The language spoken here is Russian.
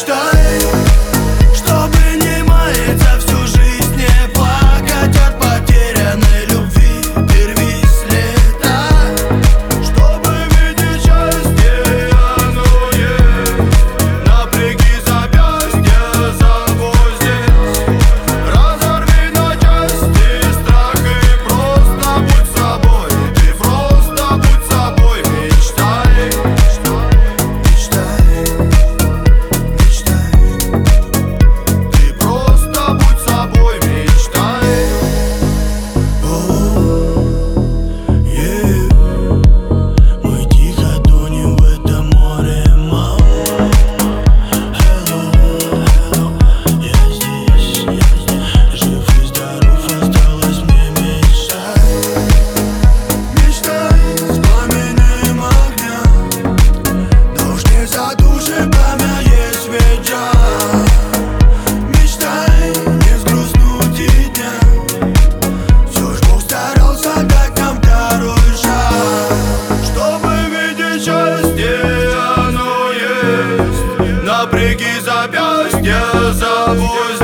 Мечтай, чтобы не маяться всю жизнь, не плакать от потерянной любви. Ты рви следа, чтобы видеть счастье, оно есть. Напряги запястья, забудь здесь. Разорви на части страх и просто будь собой. Ты просто будь собой. Мечтай, мечтай, мечтай. Ты просто будь собой. Мечтай. Мы тихо тонем в этом море, мама. Я здесь, жив и здоров, осталось мне мечтать. Мечтай с пламенем огня, но уж не задушит пламя, есть свеча. Мечтай не сгрустнуть и дня, все ж Бог старался дать нам второй шаг. Чтобы видеть счастье, оно есть. Напряги запястья, забудь